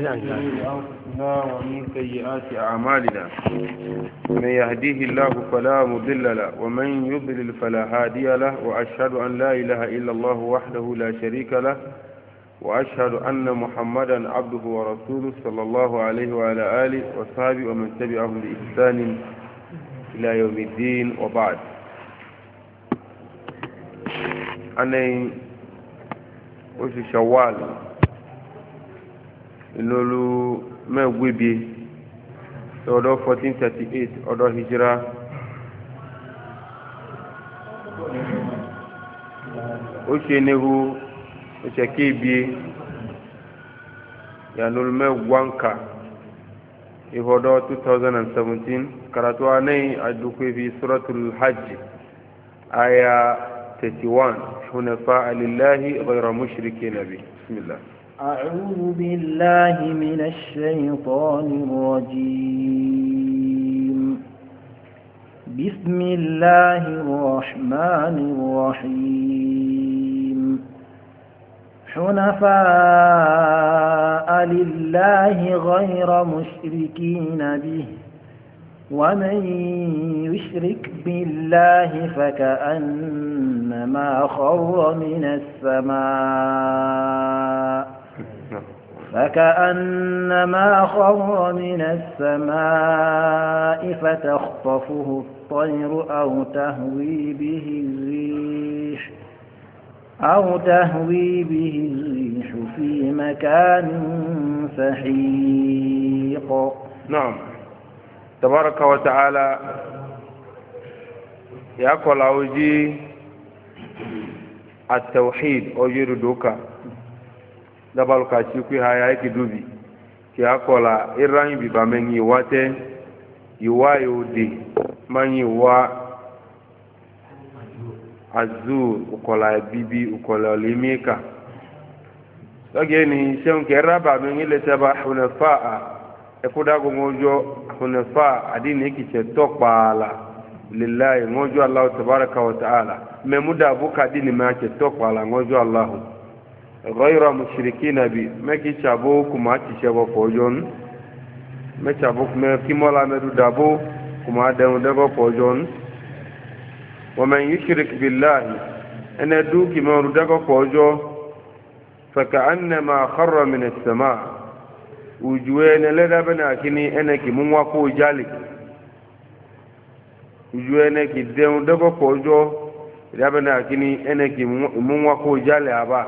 أنفسنا ومن سيئات أعمالنا من يهديه الله فلا مضل له ومن يضلل فلا هادي له وأشهد أن لا إله إلا الله وحده لا شريك له وأشهد أن محمدا عبده ورسوله صلى الله عليه وعلى آله وصحبه ومن تبعهم بإحسان إلى يوم الدين وبعد. أنا oṣù Shawwal ìlòlù mẹ́gbẹ́bí ọdún 1438 ọdún hijira oṣù enehu oṣù kéèbí ìyàlòlù mẹ́gbwanka ìhọdọ́ 2017 karatuwa ní àdúkwẹ́bí suratul hajj aya 31 حنفاء لله غير مشركين به. بسم الله. أعوذ بالله من الشيطان الرجيم. بسم الله الرحمن الرحيم. حنفاء لله غير مشركين به ومن يشرك بالله فكأنما خر من السماء فتخطفه الطير أو تهوي به الريح في مكان سحيق. نعم. تبارك وتعالى يقول أوجي التوحيد أوجي دوكا دبالو كاشيكي هاي كدوبي كي يقول إيران ببامن يواته يودي من يوا azur ukola bibi ukola limika lageni shonke raba men ile taba hunafa ekudago ngojo hunafa adini kiche tokpala lillahi ngojo Allah tabaraka wa taala memuda buka dini mache tokpala ngojo Allah ghayra mushrikina bi meki chabo kuma chishebo fojon me chabo me kimola medu dabo kuma dego fojon wa man yushrik billahi ana duki ma dego fojo fa ka'annama kharra min as-sama' ujuene leda bana kini eneki munwa ko jali ujuene ki deun dogo kojo leda bana kini eneki munwa ko jali aba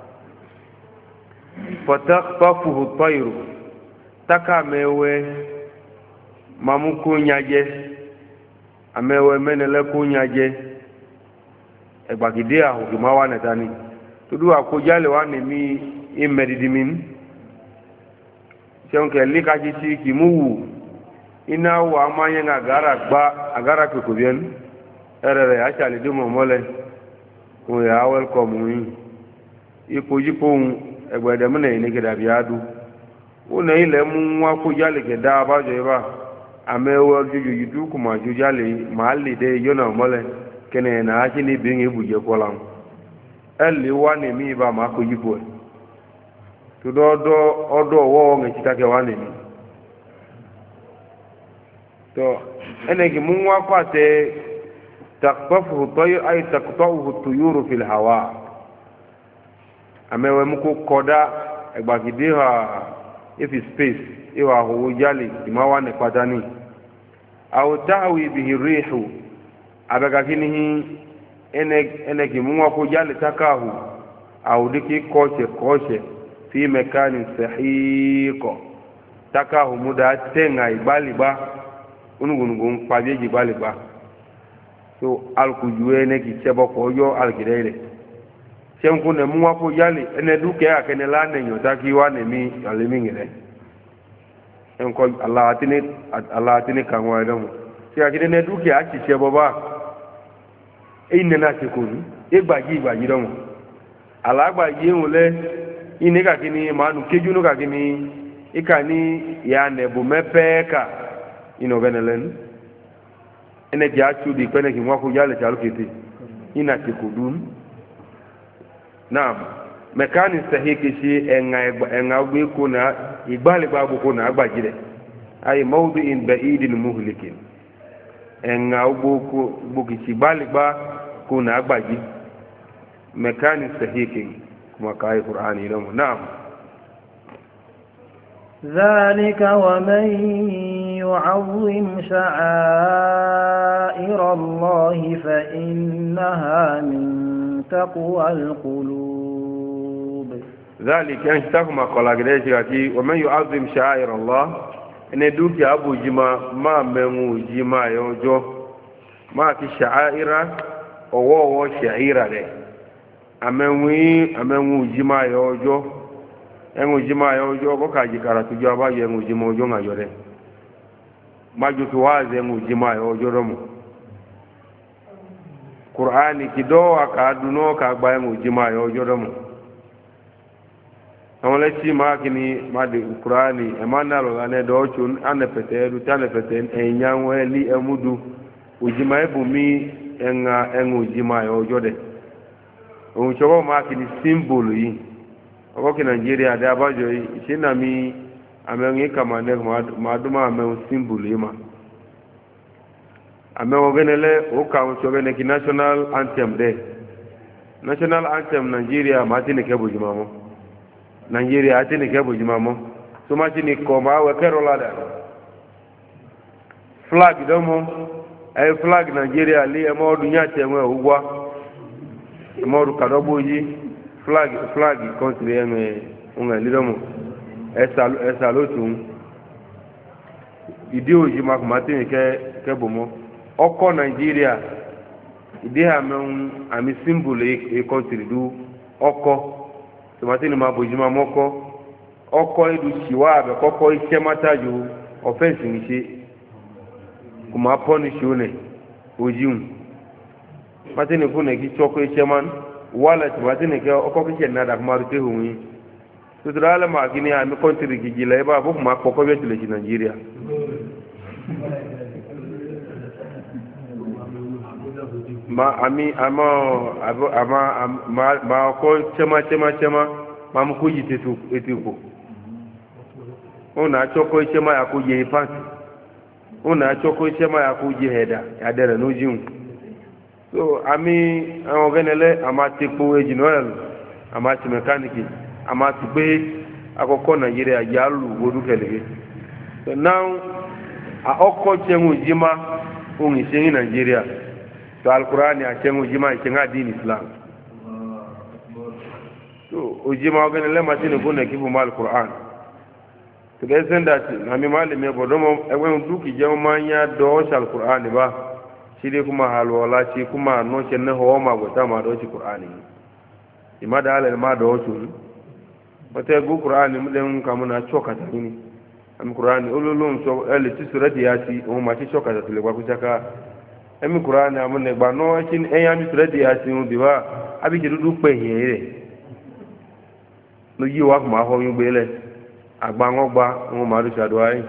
fataqtafuhu at-tayru takamewe mamuko nyaje amewe menele ko nyaje egbagide ahu ki mawa netani tudu akojale wa ni mi imedidimin ṣeunke likaji ti kimuwu ina wa amanye nga agara kekobien erere achali dumo mole o ya welcome yin ipojipo egbede mune ni gida biadu una ile mu nwa ko jale ke da abajo iba amewo juju yidu kuma jujale mali de yona mole kene na achi ni bingi buje kolam eli wa ni mi ba ma ko yipo tudodo odo wo nge chitake wanini to enegi munwa kwate taqtafu tayr ay taqta'uhu tuyuru fil hawa amewe muko koda egbagideha if space iwa ho jali imawane patani aw tahwi bihi rihu abagakinihi enegi munwa ko jali takahu aw diki koche fi mekani sahiqo takahu muda tenga ibaliba unugungun pajeji baliba so alkujuene ki chebo koyo algirele senku ne muwa ko yali ene duke akene lane nyota ki wane mi alimingire enko Allah atini kanwa edamu si akide ne duke achi chebo ba ine na sekunu igbaji domo alagba yewule ine ka kini manu kejuno ka kini ikani ya nebu mepeka ino benelen ene jachu di kwene ki mwako yale chalu kiti ina tikudun naam mekani sahiki shi enga gbe ko na igbali gba ko na agbajire ay mawdi'in ba'idin muhlikin enga gbo ki igbali gba ko na agbaji mekani sahiki kuma kai qur'ani lamu na'am ذلك ومن يعظم شعائر الله فإنها من تقوى القلوب ذلك أنشتكما قال قديش ومن يعظم شعائر الله إن دوك أبو جما ما منو جما يوجو ما في شعائر أو شعيرة له أمنو جما يوجو ẹ̀wọ̀n ìjímọ̀ ayọ̀ ojú ọkọ̀ kàjí karatu jọ abáyọ ẹ̀wọ̀n ìjímọ̀ ojú ọ̀nà rẹ̀ májú kí wáàzẹ̀ ẹ̀wọ̀n ìjímọ̀ ayọ̀ ojú rọ̀mù kùránì kì dọ́wọ́ àkàdùnú kàgbà ẹ̀wọ̀n ìjímọ̀ ayọ̀ ojú rọ̀mù àwọn lẹ́tí máa kì ní máde kùránì ẹ̀mánà lọ́la ní ẹ̀dọ́ ọ̀tún ánẹ̀pẹ̀tẹ̀ ẹ̀dù tánẹ̀pẹ̀tẹ̀ ẹ̀yàwó ẹ̀lí ẹ̀múdu òjìmọ̀ ẹ̀bùnmí ẹ̀wọ̀n ìjímọ̀ ayọ̀ ojú rẹ̀ òun ṣọwọ́ máa kì ní símbòlù yìí ọkọ̀kì nàìjíríà dé abájọ ìṣe náà mi àmẹ́rin kàmá ní máa dún máa mẹ́rin símbùlù yìí ma àmẹ́rin ọgẹ́nẹ́lẹ́ òkà àwọn ṣọ́gẹ́nẹ́ kí national anthem dẹ́ national anthem nàìjíríà máa tí nìkẹ́ bòjúmọ́ mọ́ nàìjíríà tí nìkẹ́ bòjúmọ́ mọ́ tó máa tí ní kọ́ máa wẹ kẹ́rọ ládà flag dánmọ́ ẹ̀ flag nàìjíríà lé ẹmọ́ ọdún yá tẹ̀wọ́ ẹ̀ wúwá ẹmọ́ ọdún kàdọ́gbó yìí flag country eme unga lidomo esa lotun idi oji makumati ke bomo oko Nigeria idi ha men ami symbol e country du oko to matini ma bojima moko oko edu chiwa be koko ise mataju offense ni se kuma punish one ojiun matini fune ki choko ise man wala tibati ne ke oko ke na da maru te huwi to dala ma gini a mi kontri ki jila ba bu ma ko ko be tele ci Nigeria ma ami ma ko chema ma mu ko yite tu etiko ona choko chema ya ko je pants ona choko chema ya ko je heda ya dere no jiun so ami àwọn genele ama ti po engine oil ama ti mechanic ama ti gbe akoko Nigeria ya lu wodu kelege so now a oko chengu jima ungi chengi Nigeria to alqur'ani a chengu jima chenga din Islam so ojima genele ma ti ne ko ne kibu mal qur'an to they send that ami malime bodomo ewe duki jama nya do shal qur'ani ba shi kuma halwala shi kuma noce na hawa magwata ma da wace ƙur'ani ima da halar ma da wace wata yagu ƙur'ani mudan kamuna cokata ne ami ƙur'ani ololon so eliti su radi ya ci ohun ma ci cokata tule kwa kuchaka ami ƙur'ani amune gba no shi enya mi su radi ya ci ohun biwa abi ki dudu pe here no yi wa kuma ho yin gbele agba won gba ohun ma du shadowa yi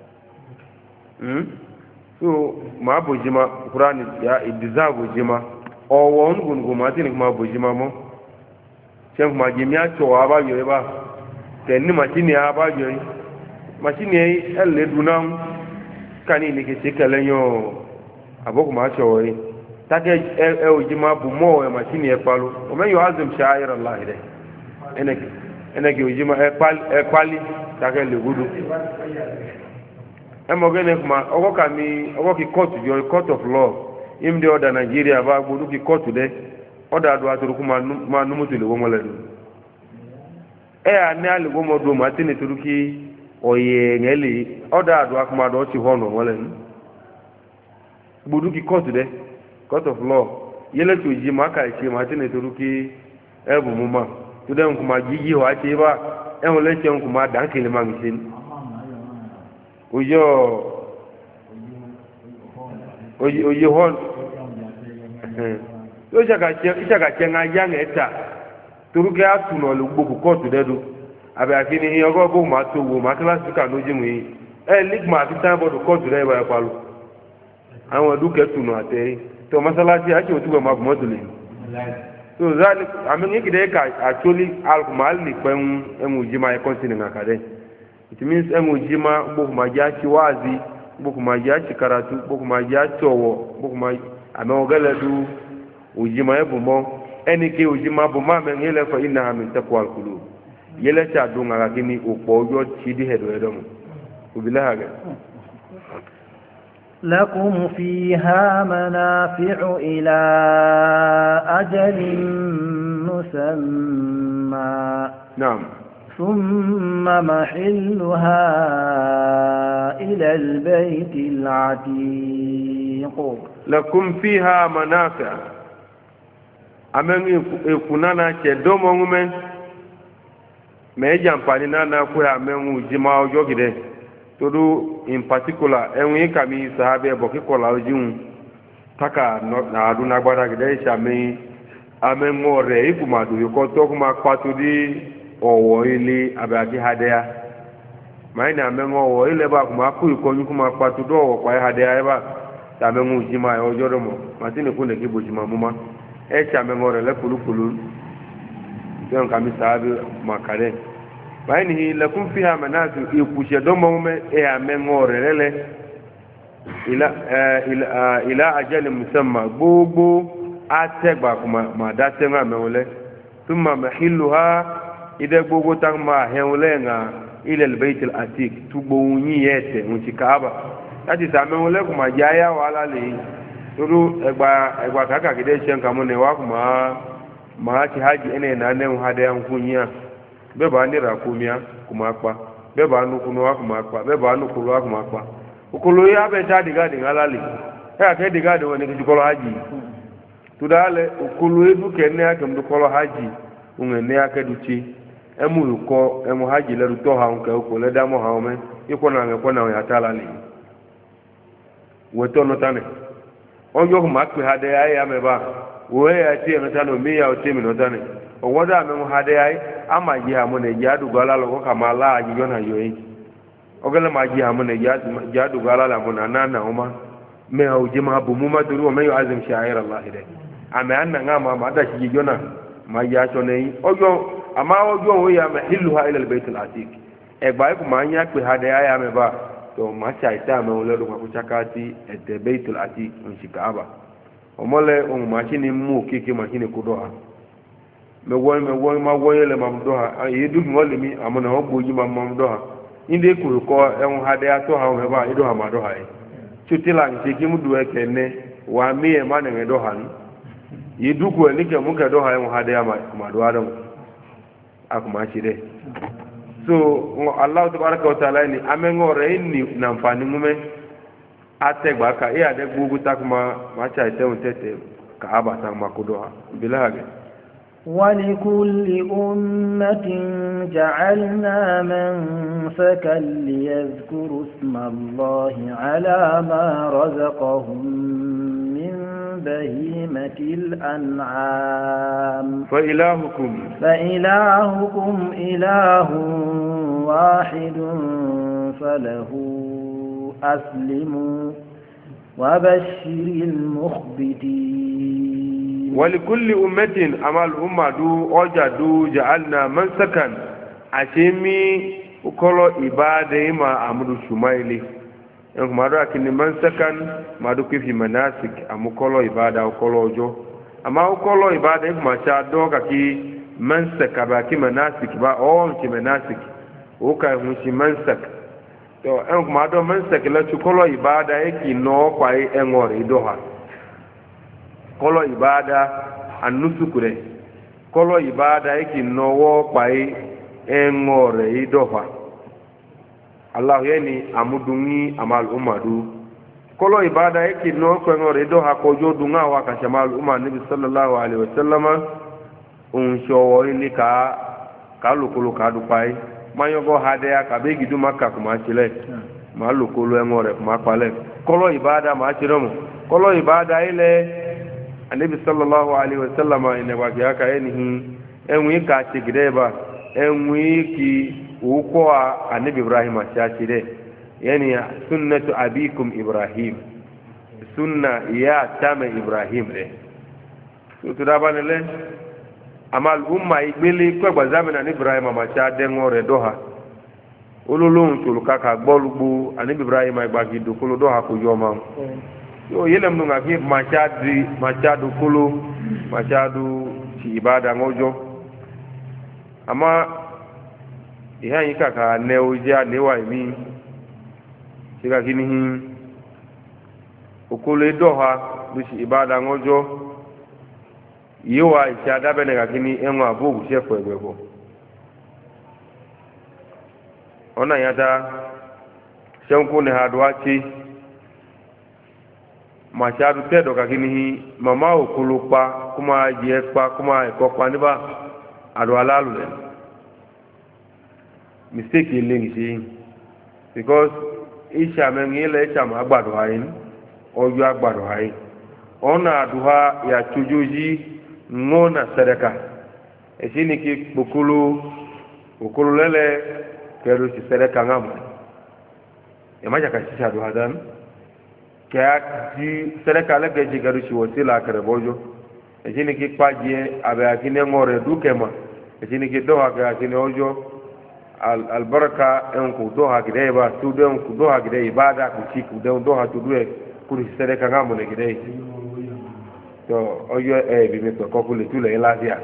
so ma bojima qur'ani ya idiza bojima owo ngungu ma tin ma bojima mo chen ma jimia cho aba yo ba tenni machine aba yo machine yi elle dunam kani ni ke chekele yo aboko ma cho yi take e ojima bu mo e machine e palu o men yo azim sha'ir allah ide eneke ojima e pali take le gudu emogene kuma ogo ki court yo court of law im de order Nigeria ba gbodu ki court de order do aturu kuma ma numutu le womo le ani ale womo do ma tini turuki oye ngeli order do akuma do ti hono wole gbodu ki court de court of law yele to ji ma ka chi ma tini turuki ebu muma to dem kuma jiji ho ati ba en le chen kuma dan kile ma ngisin oyo hon yo jaga chenga yang eta turuke atuno lu gboku kotu dedu abe akini hi ogo bo ma to wo ma class ka no jimu yi ligma ti tan bodu kotu re ba palu àwọn duke tuno ate to masalasi ake otugo ma mo dule so zalik amen ikide ka actually alkumal ni pen ujima e continue ngakade it means ujima bukuma jachi wazi bukuma jachi karatu bukuma jachi owo bukuma amogala du ujima e bumo enike ujima buma men ile fa inna min taqwa alqulub yele cha dunga lakini upo ojo chidi hedo edomo ubilaga لكم فيها منافع إلى أجل مسمى نعم ثم محلها إلى البيت العتيق لكم فيها منافع أمن يكوننا كدوم من ما يجمعني نانا كوي أمن جماعة جوكده todo in particular enwe kami sahabe boki kola ojun taka na aduna gbara gide sami amengore ikumadu yoko to kuma kwatudi owo ile abaki hadea maina amengo ile ba kuma ku ikonyu kuma kwatudo owo kwa hadea eba tamengu jima ojoromo matini kune kibujima muma e chamengore le kulukulu yon kami sahabe makare bayini lakum fiha manazu ikushe domo me e amengore lele ila ajali musamma gbogbo ategba kuma ma datenga mewle thumma mahilluha ide gbogbo tagma hewle nga ila albayt alatiq tubonyi yete unchi kaaba ati samewle kuma jaya wala le turu egba kaka gide shenka mone wa kuma ma ci haji ene na ne hade yan kunya beba ni rakumia kuma akpa beba nukunu wa kuma akpa beba nukulu wa kuma akpa ukulu ya be jadi gadi ngalali ya ke digadi woni ki kolo haji tudale ukulu edu kenne ake mdu kolo haji ungene ake duchi emu ko emu haji le to ha unke ko le damo ha ome iko na ngeko na ya talali weto no tane ojo kuma akpe hade ya meba wo ya ti no tano mi ya o ti mi no tane owoda me hade ai ama ji ha mo ne jadu gala lo ko kamala aji yona yoyi ogele ma ji ha mo ne jadu gala la mo nana uma me ha ujima bu mu ma duru me yo azim sha'ir allah de ame anna ngama ma da shi yona ma ya so nei ojo ama ojo wo ya mahilluha ila albayt alatiq e gba ku ma nya pe hade ai ame ba to ma cha ita me wo lo ko chakati e de bayt alatiq unshikaaba omole on ma chini mu kike ma chini kudoa me wo ma wo yele ma mdoha yedu ngole mi amona ho boji ma mdoha inde ku ko en hade ato ha me ba ido ha ma do ha e chutila nti ki mu duwe kenne wa mi e ma ne do ha yedu ku ni ke mu ke do ha en hade ya ma do adam akuma chide so Allah tabaraka wa taala ni amengore ni na mfani mume ategba ka e ade gugu takuma ma cha ite untete ka aba takuma kudoha bilage ولكل أمة جعلنا منسكا ليذكروا اسم الله على ما رزقهم من بهيمة الأنعام فإلهكم إله واحد فله أسلموا وبشر المخبتين ولكل أمة أمال أمة دو أجدو جعلنا منسكا أشمي وكل إبادة ما أمر شمالي يعني ما رأى كني منسكا ما دو كيف مناسك أم كل إبادة وكل أجو أما وكل إبادة ما شادو كي منسك باكي مناسك با أول كي مناسك وكا مشي منسك تو يعني ما دو منسك لا كل إبادة كي نو كاي أمور إدوها kolo ibada anusukure kolo ibada yake nowo pai engore idofa Allah yani amudungi amal umadu kolo ibada yake no ko engore idoha ko jodunga wa ka shamal umma nabi sallallahu alaihi wasallama unshowo ni ka kalukulu ka du pai mayogo hade ya ka begi du makka kuma chile malukulu engore kuma pale kolo ibada ma chiromo kolo ibada ile anabi sallallahu alaihi wasallam ina waki haka enihi enwi ka chigideba enwi ki uko anabi ibrahim ashashide yani sunnatu abikum ibrahim sunna ya tama ibrahim de to da banele amal umma igbele ko gbazamina ni ibrahim ma cha de ngore doha ololóhun tó kàkà gbọ́lùgbò àníbi ibrahim agbági dòkóló dọ́ha kò yọ ọmọ yóò yẹlẹ̀ mú nga kí machado kóló machado ti ìbáda ńọ́jọ́ àmá ìhá yìí kàkà nẹ ojú àníwà ìmí ṣe kàkí ní òkóló dọ́ha ló ti ìbáda ńọ́jọ́ yíwa ìṣe adábẹ́nẹ̀ kàkí ní ẹ̀wọ̀n àbóògùn ṣẹ̀fọ̀ ẹ̀gbẹ̀bọ̀ ona yata shanku ne hadwachi machadu tedo kakini mama okulupa kuma jepa kuma ekokwa niba adwalalu le mistake ilengi si because isha mengile isha magbado hayin oju agbado hayin ona aduha ya chujuji ngona sereka esini ki bukulu lele kero si sere kangamu emaja ka shisha do hadan kya ji sere kala ke ji garu si wasila kare bojo ejini ki paje abe akine ngore dukema ejini ki do ha ga akine ojo al baraka en ku do ha gide ba tu do ku do ha gide ibada ku ci ku do ha tu duwe ku si sere kangamu ne gide to ojo bi me ko ku le tu le lasia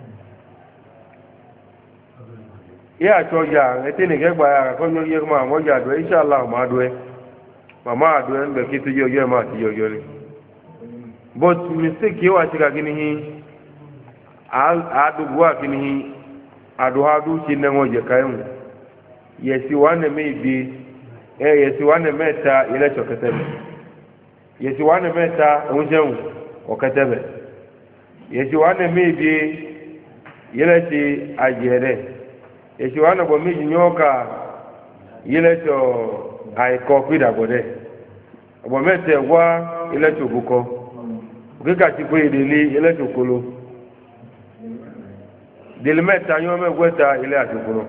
ya choja etini ke gba ko yo ye ma mo ja do inshallah ma do e mama do en be kitu yo yo ma ti yo yo ni but mistake yo ati ka kini hi adu bua kini hi adu ti ne ngo je kayun yesi wane me bi yesi wane meta ile choketebe yesi wane meta onjeun oketebe yesi wane me bi ile ti ajere esi wana bo meji nyoka ile to aiko kwida bode bo mete wa ile to buko ukika ti ko idele ile to kolo dil meta nyo me gweta ile atukuro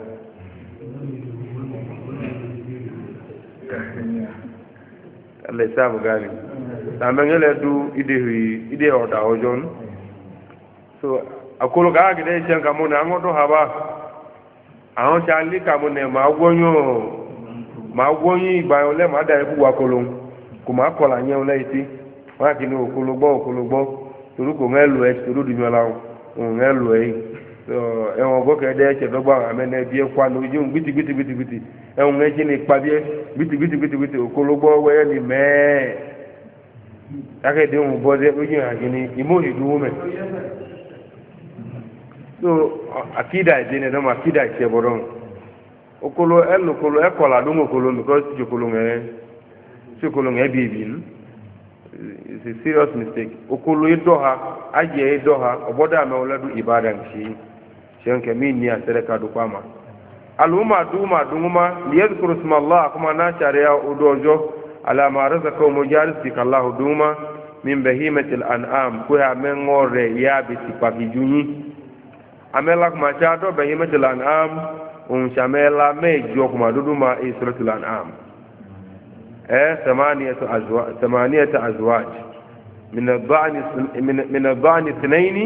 alle sabu gani tamengele du ide oda ojon so akolo ga gide chenka mona ngodo haba àwọn tí a lé kàmú nẹ máa wọ́nyún ìgbà yẹn lẹ́ máa dà ikú wa kolo kò máa kọ̀là yẹn lẹ́yìn tí wọ́n á kì ní òkologbọ́ torí kò ń lò ẹ́ torí òdì mìíràn òun ń lò ẹ́ ẹ̀wọ̀n gbọ́kẹ́ dẹ́ ẹ̀ṣẹ̀ dọ́gba àmẹ́nẹ́ bí ẹ̀ kwa ní ojú gbìtìgbìtìgbìtì ẹ̀wọ̀n ẹ̀ṣẹ̀ ní ipa bí ẹ̀ gbìtìgbìtìgbìtì òkologbọ́ wẹ́yẹ́ ní mẹ́ẹ̀ akéde òun bọ́ dẹ́ ojú àgbẹ̀ni ìmọ̀ ìdúró mẹ́ so akida ejene do akida cheboron okolo ekola do okolo because jokolo nge bibin it's a serious mistake okolo idoha aje idoha oboda me oladu ibada nchi shenke mini asereka do kwama aluma duma liyadhkuru isma Allah kuma na sharia udojo ala ma razaka mujarisika Allah duma min bahimatil an'am ko ya mengore ya bitipakijunyi amela kuma cha do bahimatul an'am shamela mejo kuma duduma suratul an'am ثمانية أزواج من الضأن اثنين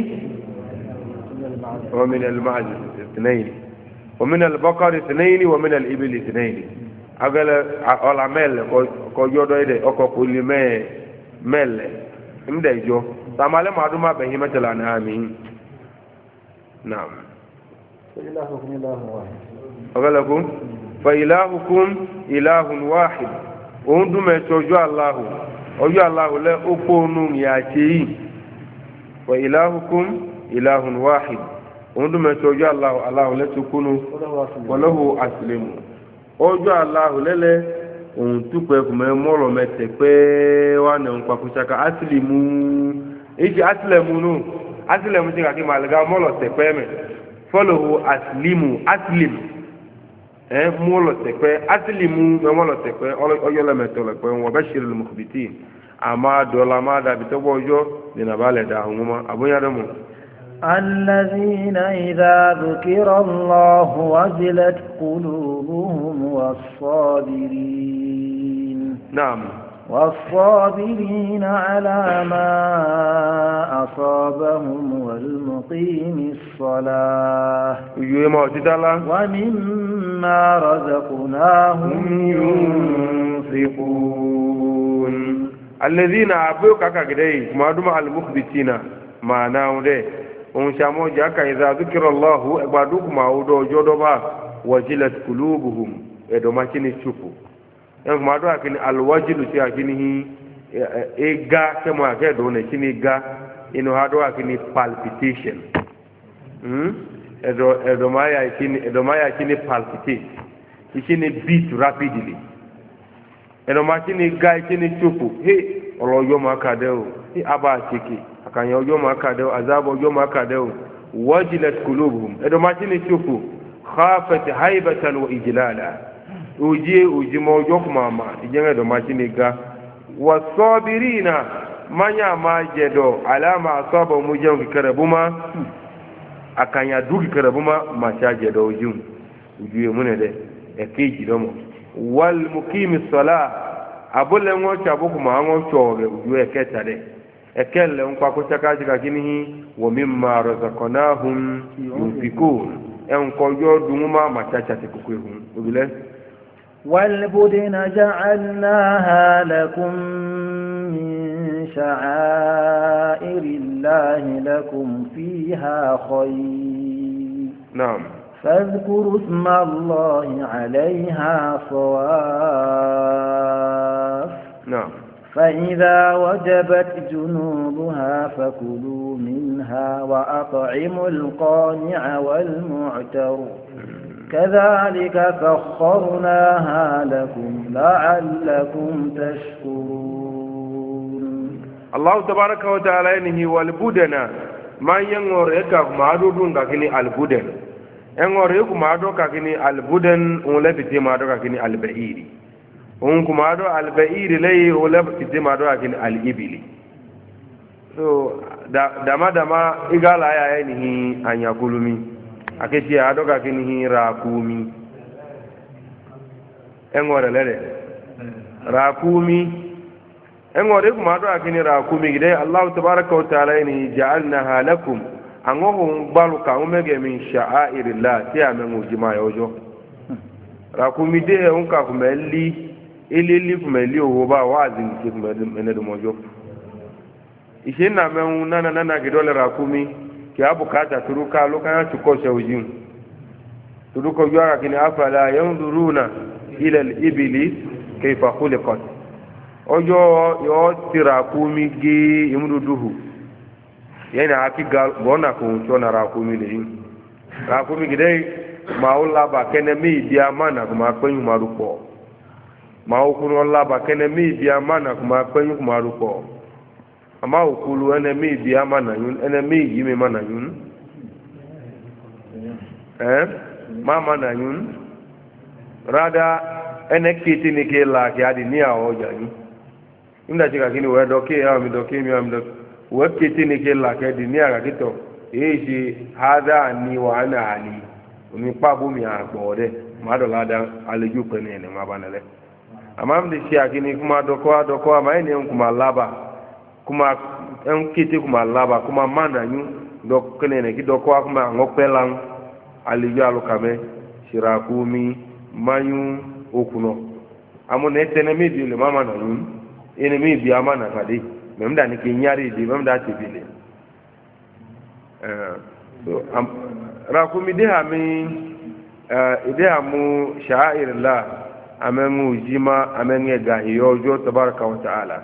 ومن المعز اثنين ومن البقر اثنين ومن الإبل اثنين أقول العمل كيودو إيدي أكو كل مل إمدى جو تمالي معدومة بهيمة الأنعام نعم فإلهكم إله واحد أقول لكم فإلهكم إله واحد وندم يتوجو الله ojú aláhù lẹ́ ópó onú ìyàṣẹ́ yìí wà ìláhùkún ìláhùn wáhì òun dún mẹ́tọ́ ojú aláhù lẹ́ tó kúnnú wọlọ́hù àsìlẹ̀mù ojú aláhù lẹ́lẹ́ òun túpẹ́ kùmẹ́ mọ́rọ̀ mẹ́tẹ̀ pé wà ní òun pàkúṣaka àsìlẹ̀mù èyí àsìlẹ̀mù nù àsìlẹ̀mù ti kàkí màlẹ́gà mọ́rọ̀ tẹ̀pẹ́ mẹ́ fọ́lọ́hù àsìlẹ̀mù mọ́lọ̀ tẹ̀pẹ́ àsìlẹ̀mù mọ́lọ̀ tẹ̀pẹ́ ọyọ́lẹ́mẹ̀tọ́ lẹ́pẹ́ wọ́n bẹ́ ṣe lùmùkùbìtì ama dola ma da bitobojo dina bale da huma abunya damu الذين إذا ذكر الله وجلت قلوبهم والصابرين نعم والصابرين على ما أصابهم والمقيم الصلاة ومما رزقناهم ينفقون الذين عبوك كاكدي ما دم المخبتين ما ناوده ونشامو جاكا إذا ذكر الله أبادوك ما أودو جودوبا وجلت قلوبهم إدوما كيني تشوفو يعني ما دوا كيني الوجل سيا كيني إيغا كما كيدو نكيني إيغا إنو هادوا كيني palpitation إدوما يا كيني palpitate كيني beat rapidly إدوما كيني إيغا كيني تشوفو هي الله يوم أكادو هي أبا تشيكي akanya ojo makadeo azab ojo makadeo wajilat qulubuhum edo machini chufu khafat haibatan wa ijlala uji mojo kumama ijenga do machini ga wasabirina manya majedo alama asaba mujen karabuma akanya dugi karabuma machaje do ujum ujuye munede ekeji domo wal muqimis salah abule ngo chabuku ma ngo choge ujuye ketade ekele nkwa kuchakaji kakinihi wa mimma razaqnahum yunfikun enko yoduma machacha tikukwehun ubile والبدن جعلناها لكم من شعائر الله لكم فيها خير نعم فاذكروا اسم الله عليها صواف نعم فإذا وجبت جنوبها فكلوا منها وأطعموا القانع والمعتر كذلك سخرناها لكم لعلكم تشكرون الله تبارك وتعالى إنه والبدن ما ينغرك ما دون كني البدن ينغرك ما دون كني البدن ولا بتي ما دون كني البعير kuma do albairi lay wala kitima do akin alibili so dama igala ya yanihi anyakulumi akechi ado ka kinihi rakumi engore lele rakumi engore kuma do akin rakumi gide Allah tabaaraka wa ta'ala ni ja'alnaha lakum angohu baluka umege min sha'airillah ti amengu jima yojo rakumi de unka kumeli ilili kumeli owo ba wazi nke kumene do mojo ishe na menwu nana gidole rakumi ki abukata turuka lokana tukoshe ujin turuko yara kini afala yanzuruna ila al-ibli kayfa khuliqat ojo yo tirakumi gi imruduhu yana akiga bona ko chona rakumi le rakumi gidai maula ba kene mi dia mana kuma kwenyu maruko ma okuru Allah ba kene mi bi amana kuma kwenyu kuma ruko ama okulu ene mi bi amana yun ene mi yimi mana yun ma mana yun rada ene kiti ni ke la ke adi ni awo jani inda chika kini we doke ya mi doke mi am doke we kiti ni ke la ke di ni aga kito eji hada ni wa ana ali uni pabu mi agbode ma do lada aleju pe ni ene ma banale amam de shi akini kuma doko ama ene kuma laba kuma en kiti kuma laba kuma mana nyu dok kene ki doko kuma ngopelang aliju alukame shirakumi mayu okuno amone tene mi bi le mama na yun ene mi bi amana kadi memda ni kinyari di memda tibile so rakumi de ami ide amu sha'airillah amengu jima amenge gahiyo jo tabaraka wa ta'ala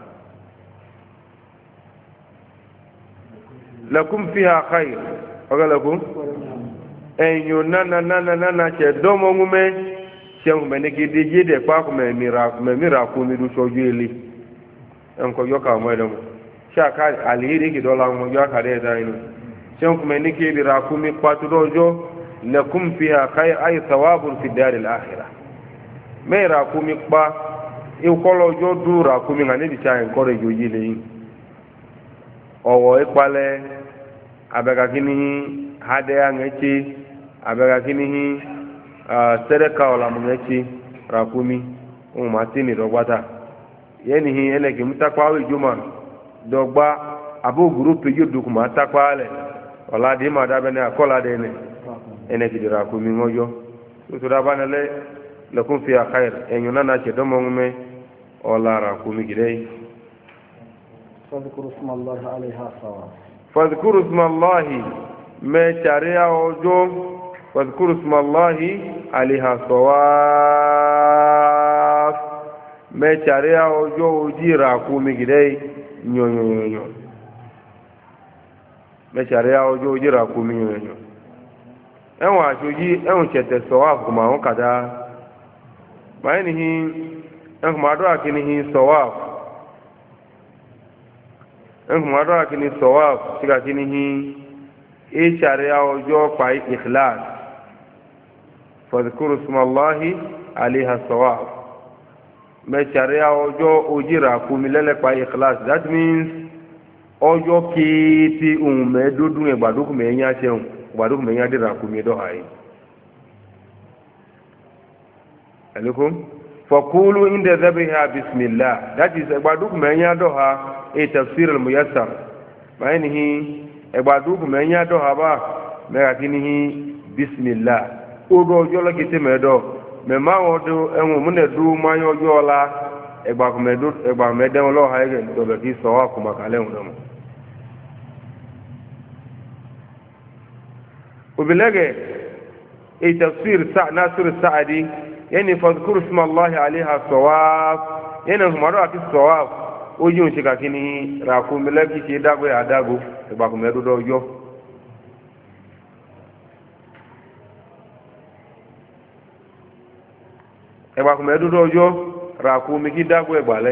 lakum fiha khair ogalakum enyo nana che domo ngume che ngume ne gidi de kwa ku me mira ku mi du soju eli enko yoka mo edo shaka alheri ki dola mo yoka de dainu che ngume ne gidi ra ku mi kwatu dojo lakum fiha khair ay thawabun fi dar al akhirah mera kumi kpa ikolo jo dura kumi ngani di cha encourage oyile yin owo ipale abega kini hade angechi abega kini sereka ola mungechi rakumi umatini rogbata yenihi ene ki mutakwa we juma dogba abu group yudu kuma takwa le wala di ma da bene akola de ne ene ki dira ku mi ngojo to da bana le lakum fiha khair enyuna na che domo ngume wala ra ku mi gidei فاذكروا اسم الله عليها صواف فاذكروا اسم الله ما شريع وجو فاذكروا اسم الله عليها صواف ما شريع وجو جيرا ku mi gidei nyonyo me sharia ojo jira ku mi yo enwa ajoji enwo chete sawaf kuma won kada bayani hi en kuma do akini hi sawaf en kuma do akini sawaf siga kini hi e sharia ojo pa ikhlas fadhkuru isma allah alaiha sawaf me sharia ojo ojira ku mi lele pa ikhlas that means ojo kiti umme dudun egbaduku me nya seun egbaduku me nya dira ku mi do hai alaikum faqulu inda dhabiha bismillah that is egbaduku me nya do ha e tafsir al muyassar bayanihi egbaduku me nya do ha ba me akinihi bismillah odo ojo lo kiti me do me ma odo enwo mu ne du ma yo ojo la egbaku me do egba me de lo ha ge do be ki so wa kuma kale ndo وبلغه اي تفسير ناصر السعدي يعني فاذكر اسم الله عليها صواف يعني مرات الصواف ojú ṣe kàkí ní ràkúnmí lẹ́kì ṣe dágbé àdágó ìgbàkùnmí ẹdúdọ́ ọjọ́ ìgbàkùnmí ẹdúdọ́ ọjọ́ ràkúnmí kí dágbé ẹgbàlẹ́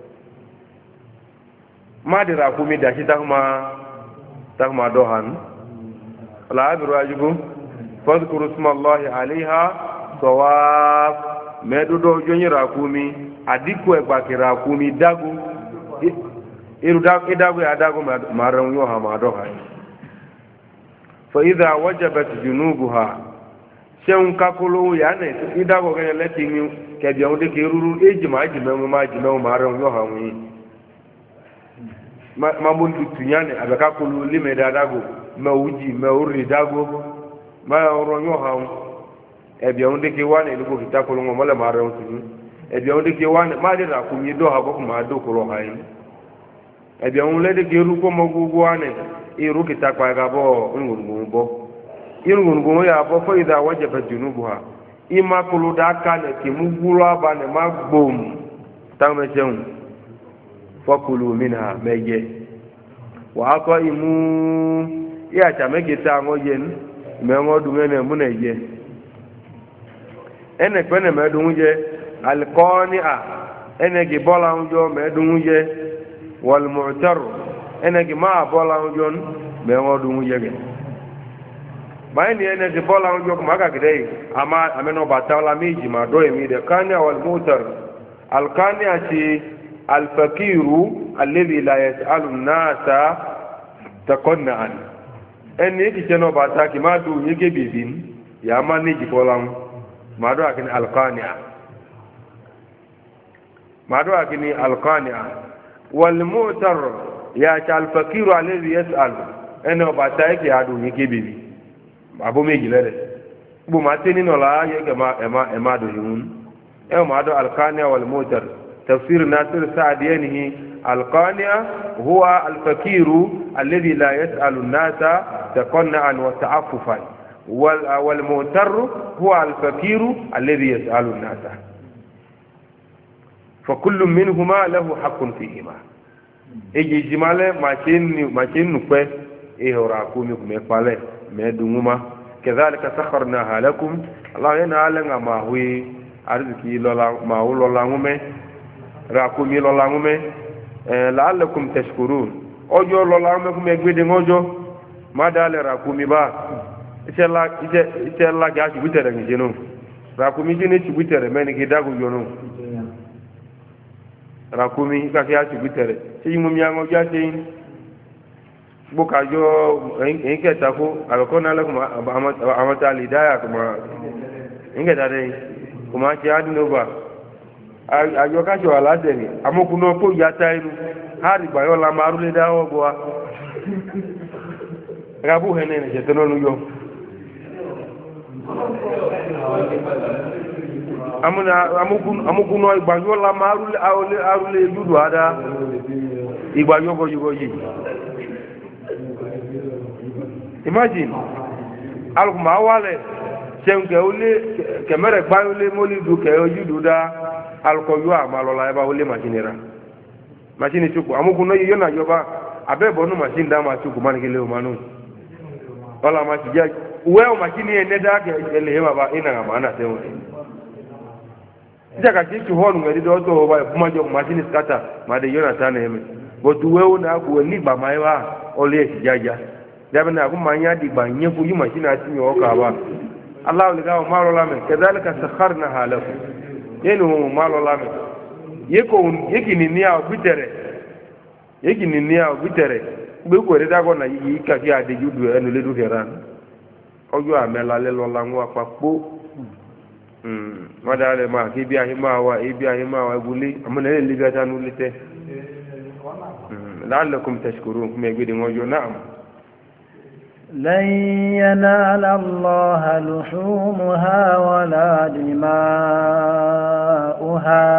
má di ràkúnmí dàṣí tákùmá dọ́hánú العابر واجبه فاذكروا اسم الله عليها صواف مدودو جوني راكومي اديكو اغباكي راكومي داغو iru dagu ya dagu maran yo ha ma do ha fa idha wajabat junubuha seun kakulu ya ne idago gele leti mi ke bi on de ke ruru ejima ajime maran yo ha wi ma mun tunyane abaka kulu lime da dagu ma uji ma uri dago ma ronyo ha ebi on de ke wane lugo kitakulu ngo mala mara on tunu ebi on de ke wane ma de ra ku mi do ha ko ma do ko ro ha yin ebi on le de ke ru ko mo gugu wane iru kitakwa ga bo ngurungu bo irungu ya bo fa idha wajaba junubuha ima kulu da ka ne ki mugura ba ne ma gbom tame jeun fakulu minha meje wa aqaimu ya chameke ta ngo yen me ngo dungene muneje ene kwene me dunje alqani'a ene gi bola unjo me dunje wal mu'tar ene gi ma bola unjo me ngo dunje ge bayni ene gi bola unjo kuma ga gidei ama ameno batala miji ma do emi de kania wal mu'tar alqani'a ti alfakiru alladhi la yas'alu an-nasa taqanna'an ẹni kì í ṣe náà bàtà kì máa dùn yín gébè bí i yà máa ní ìjìbọ́ láwọn màdó àkíní alkania wàlmútàrọ̀ yà ṣe alfakiru alẹ́rí yẹsàl ẹni ọbàtà ẹkẹ àdùn yín gébè bí àbó méjì lẹ́rẹ̀ gbogbo máa tẹ́ nínú ọ̀la ayé ẹ̀má dùn yín ẹ̀ màdó alkania wàlmútàr tafsir nasir sáàdì ẹnihi alkania huwa alfakiru alẹ́rí la yẹsàlù náà تقنعا وتعففا والمغتر هو الفقير الذي يسأل الناس فكل منهما له حق فيهما اجي جماله ما كين نكبه راكومي كمقاله مدوما كذلك سخرناها لكم الله ينعلن ما هو ارزقي لولا ما هو لولا غومه راكومي لولا غومه لعلكم تشكرون ojo لولا غومه كمغبيدي ojo madale rakumi ba itela ga chibutere ngino rakumi jini chibutere meni gidagu yono rakumi ka ya chibutere ti mu miango jate buka jo enke tako alkona la kuma amata lidaya kuma inge dare kuma ci adino ba ayọkáṣọ aládẹ̀ni amókùnà kó yàtá inú hàrí gbàyọ́lá máa rúlé dáwọ́ bọ́ wa rábù hẹ́nẹ̀ ẹ̀ṣẹ̀ tó lọ́nu yọ amókùnà ìgbàyọ́lá máa rúlé dúdú adá ìgbàyọ́gọ́yọ́gọ́ yìí imagine alùpùpù awálẹ̀ ṣẹun kẹmẹ́rẹ̀ gbáyọ́ lé mọ́lídù kẹyọ́jú dá alukọyọ amalọla ẹba wọlé machine ra machine tsoko amukun náà yíyọ náà yọba abẹ́bọ̀ nù machine dá ma tsoko manikele o ma nù ọlọ machine jẹ wẹ́ o machine yẹn nẹ́dá kẹ ẹlẹ́yẹ bàbá iná àmà ánà sẹ́wọ̀n ìjà kàtí tù họ́ọ̀nù ẹ̀dí dọ́tọ̀ ọba ìfúnmájọ machine scatter màdé yọ náà tán nà ẹ̀mẹ́ bọ̀tù wẹ́ o náà kú ẹ̀ nígbà máa yẹ wá ọlẹ́ ẹ̀sì jájá jábẹ́ náà kó máa yá dìgbà nyẹ́ fún yí machine àti yọ ọkà wa aláwọ̀ lè ká wọn má lọ́la mẹ́ kẹ́dálẹ́ka sàkárì náà hà lẹ́kọ̀ọ́ yẹnu ohun ma lọ lami yeki ni a obitere gbe ko re dago na yi kaki adeju du enu le du heran ojo amela le lo la nwa papo wada le ma ki bi ahima wa eguli amuna le liga tanu lite la'allakum tashkurun kuma gbede ngojo na'am لن ينال الله لحومها ولا دماؤها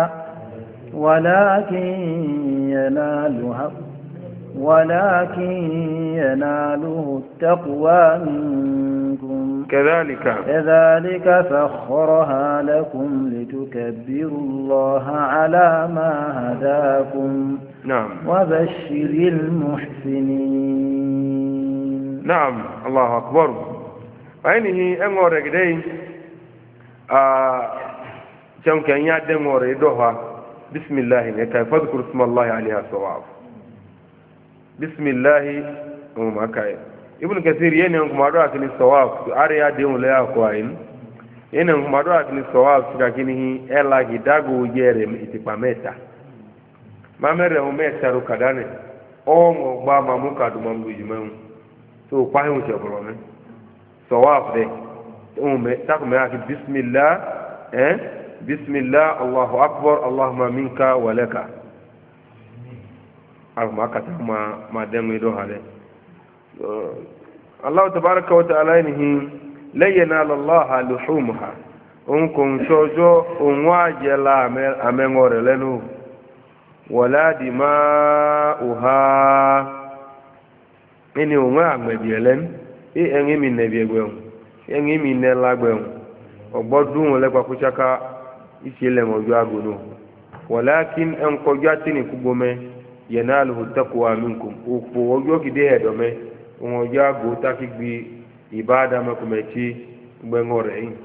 ولكن يناله التقوى منكم كذلك سخرها لكم لتكبروا الله على ما هداكم نعم وبشر المحسنين نعم الله أكبر فإنه أمور كده كم كان يعدم وريدها بسم الله كيف فاذكر اسم الله عليها صواب بسم الله وما كاي ابن كثير ينهم مدرك للصواب أريا دين لا أقوين ينهم مدرك للصواب لكنه إلا كداغو يرم إتقامتا ما مره ميتا ركدانه أو مغبا ماموكا دمامو جمعون so kwahin wuce bulu ne sawaf de umme takume aki bismillah allahu akbar allahumma minka wa laka alma kata ma demu do hale allah tabaaraka wa ta'ala inhi la yanala allah luhumha unkun sojo unwajela amengore lenu wala dima'uha ini onwe agbebielen enye mi nebi egwe enye mi nelagbe ogbodun le pakuchaka isile mojo agono walakin en kojati kugbome yanaluhu taqwa minkum upo ojo gide edome ojo ago takigbi ibada makumechi gbe ngore yin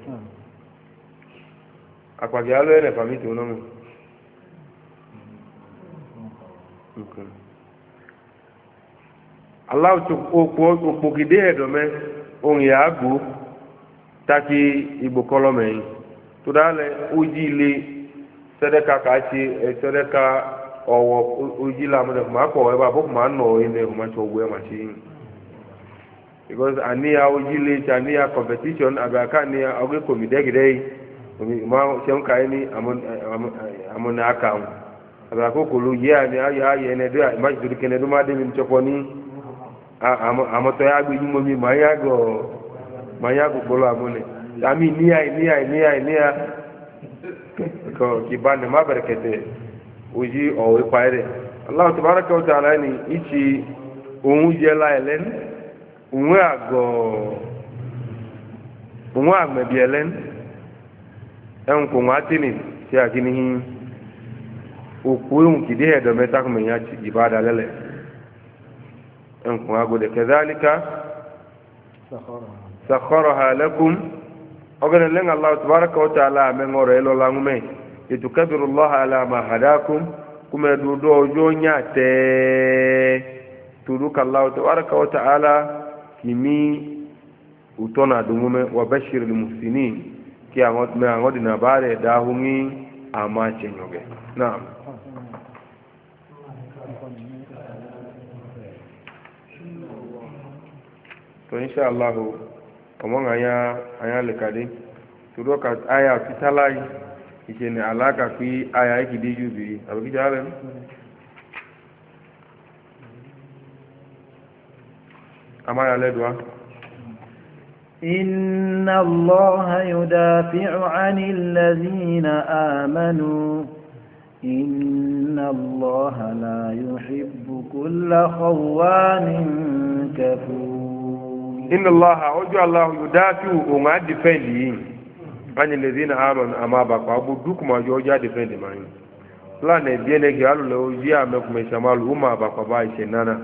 apagi alo ene famiti onomu okay Allah to okpo gide edome on ya agu taki igbo kolome to dale ojile sedeka kachi sedeka owo ojila mo ma ko e ba bo ma no ine o ma so gwe ma chi because ania ojile chania competition abaka ni oge komide gide ma chem kai ni amon aka abaka ko lu ye ani ya ye ne do ma juru kene do ma de mi choponi amoto ya gbe yimo mi ma ya go polo amune ami niya ko kibane ma barakete uji o we paire allah tabaaraka wa ta'ala ni ichi ohun je la elen unwe agmebi elen en ko matini ti akini hin okun kide edo meta ko me ya ibada lele انكم اقول كذلك سخرها لكم اقول لن الله تبارك وتعالى من غير له لامه يتكبر الله على ما هداكم كما دودو جونيا تدوك الله تبارك وتعالى كمي utona dumume wabashir almuhsinin ki angot me angodina bare dahumi amache nyoge naam to insha Allah among aya lekade to do ka aya fitalai ìṣẹ̀ni aláka fi àyà ìkìdí yù bí àbíkíjà rẹ̀ amáyà lẹ́dùá. إن الله يدافع عن الذين آمنوا إن الله لا يحب كل خوان كفور إن الله أوجه الله يدافع وما دفن عن الذين آمنوا أما بقى أبو دوك ما يوجه دفن معين لا نبينا قالوا له جاء مكم شمال وما بقى باي شنانا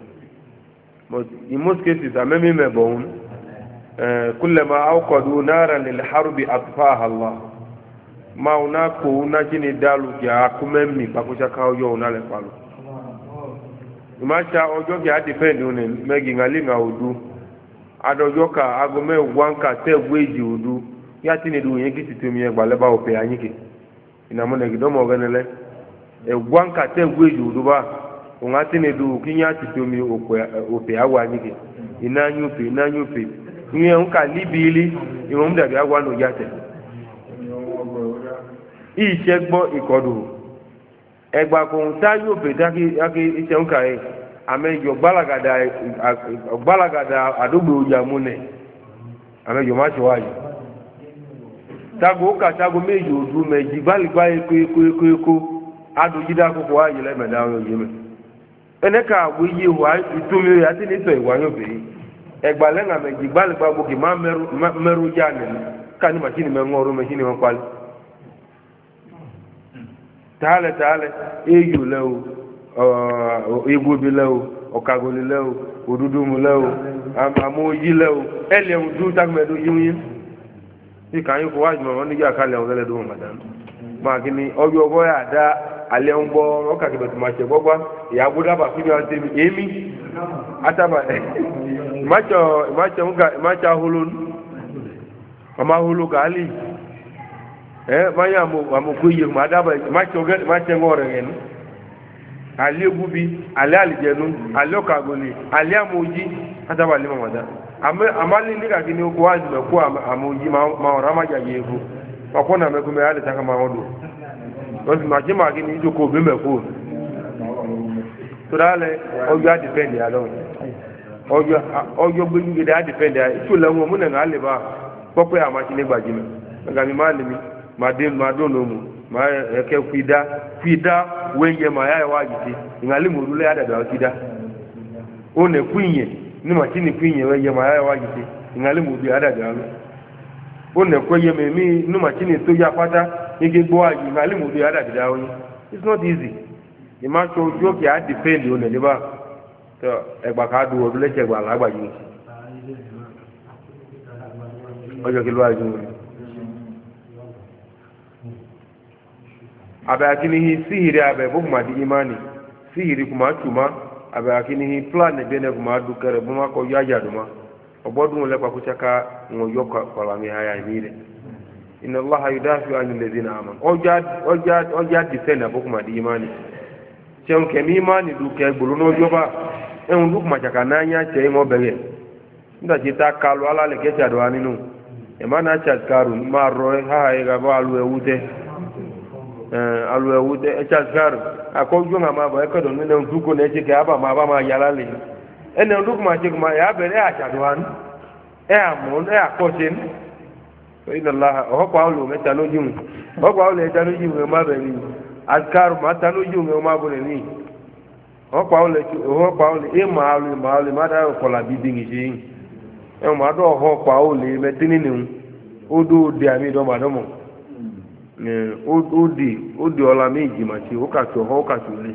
in most cases amemi mebon كلما أوقدوا نارا للحرب أطفاها الله ما هناك نجني دالو يا كممي باكوشا كاو يو نالي فالو ما شاء أوجوك يا دفندون مجي نالي ناودو أدوجوكا أغمي وانكا تيويجي ودو ياتيني دو ينكي تتومي يغبالبا وپي أنيكي إنما نجدوم وغنالي وانكا تيويجي ودو با ungatini du kinyati tumi ope awa anyike inanyupe nye nka libili iwon dabi awa no yate ise gbo ikodu egba ko nta yope taki ise nka e amejo gbalagada adogbo ojamune amejo ma se wayi tago ka tago meji odu meji gbaligba eko adojida ko wayi le medawo yeme eneka agbo iye wa itomi ya ti ni so iwa yo be egbale nga me jigbale gba gbo ki ma meru ja ni ka ni machine me ngoro machine me kwal tale eyu lewo egbo bi lewo okagoli lewo odudu mu lewo amoyi lewo ele udu tak me do yin ti kan yo ko wa mo ni ja kale o le do madan ma kini oyo bo ya da ale ngbo oka ke betu ma se gbogba ya buda ba fi wa temi emi ataba macho hulun mama hulu gali maya mo kuye ma da ba macho ngore ngene ale gubi ale aljenu ale okagoni ale amoji ataba le mama da amali ni ka kini ko wazi me ko amoji ma ora ma ja yeku akona me kume ale taka ma odo wọ́n ti máa jẹ́ máa kí ní ìjókòó bí mẹ́kó tó dáálẹ̀ ọjọ́ àdìfẹ́ndì àlọ́ ọjọ́ gbẹ́gbẹ́dẹ́ àdìfẹ́ndì ìtò lẹ́wọ̀n múnẹ̀ ń alẹ́ bá pọ́pẹ́ àmàṣí ní gbàjímẹ̀ ẹgbàmí máa lè mi máa dónà mú máa ẹ̀kẹ́ fìdá wẹ́yẹ máa yáyẹ wá jìtì ìhàlẹ́ mọ̀ orúlẹ̀ àdàdà fìdá ó nẹ̀ fúnyẹ̀ ní màṣínì fúnyẹ̀ wẹ́yẹ máa yáyẹ wá jìtì ìhàlẹ́ mọ̀ orúlẹ̀ àdàdà ó nẹ̀ kọ́ yẹ mẹ́mí ní màṣínì tó yá pátá ike gbọ́ àyè ìhàlẹ́ mọ̀ orúlẹ̀ àdàdà oyin it's not easy ìmáṣọ ojú òkè á dìfẹ́ǹdì ó nẹ̀ níbà tó ẹgbà ká du ọdún lẹ́sẹ̀ gbà lágbàáyé ọjọ́ kí ló wáyé wọn. abẹ́ akínníhi síhìrì abẹ́ bó kùmà di imani síhìrì kùmà tùmá abẹ́ akínníhi plan ẹgbẹ́ náà kùmà dùkẹ́rẹ́ bó má kọ́ yọ àjàdùmá ọgbọ́dún lẹ́pàá kó tsaka wọn yọ kọ̀ọ̀lámi ayá ní rẹ̀ iná láha yóò dáhùn àni lẹ́dí náà àmà ọjà dìfẹ́ǹdì abó kùmà di imani tiɛn kɛmɛ imani dùkẹ́ gbolo n'ọjọba ẹ̀hún dùkùmà tsaka náà nyà tsẹ́ ẹ̀ ŋọ́ bẹ̀rẹ̀ nígbàtí ta kalu ala lè kẹ́tsà do wa nínú ẹ̀ma náà tsà karu má rọ ẹ̀ ha ẹ̀ gàbọ̀ alu ẹ̀wù tẹ́ alu ẹ̀wù tẹ́ ẹ̀ tsà karu akɔjú ŋa ma bọ̀ ẹ̀ kẹ́ dọ̀ nínú ẹ̀ dùkọ̀ náà ẹ̀ tsẹ̀ aba ma yàrá lè ẹ̀ nà dùkùmà tsẹ̀ kùmà ẹ̀ abẹ̀rẹ̀ ẹ̀ àtsà do wa nù ẹ̀ àmọ́ ẹ̀ àkọ́tsẹ̀ nù ọ̀họ́kọ̀ àwọn olùmẹ̀ ta lójú mu ọ̀họ́kọ̀ àwọn olùmẹ̀ ta lójú mu ẹ̀ má bẹ̀rẹ̀ azkaru ma ta lójú mu ẹ̀ má bọ̀ ní ọ̀họ́kọ̀ àwọn olùmẹ̀ ẹ̀ má dá ọ̀kọ̀lá bíbí ní ṣe yìí ẹ̀ má dọ̀ ọ̀họ́kọ̀ àwọn olùmẹ̀ mẹ́tínì nìhun ó dó òde àmì ìdọ́mọdọ́mọ òde ọ̀la méjì mà ṣe ó kàtó ọ̀họ́ ó kàtó lé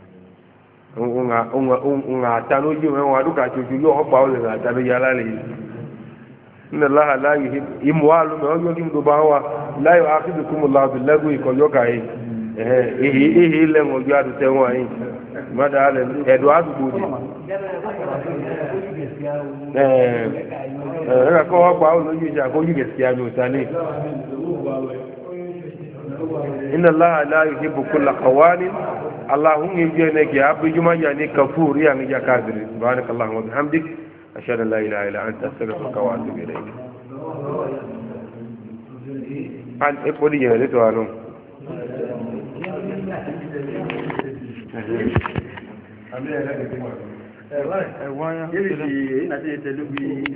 ńlá ta lójú mu ẹ̀ wọ́n adúkà tó ju yọ ọ̀họ́kọ̀ àwọn olùmẹ̀ àtàlẹ́ yàrá lè inna allaha la yuhibbu imwalu ma yo kim do bawa la yu'akhidukum allah bil lagwi ko yokai ehe le ngo jadu te won yin madale edo adugbo di ko wa pa lo yi ja ko yi gaskiya mi utani inna allaha la yuhibbu kulla qawanin allahum yajene ki abu juma yani kafur ya ngi jakazir subhanakallahumma wa bihamdik أشهد أن لا إله إلا أنت أستغفرك وأتوب إليك and everybody generator alone. Ẹ̀wọ́n yá.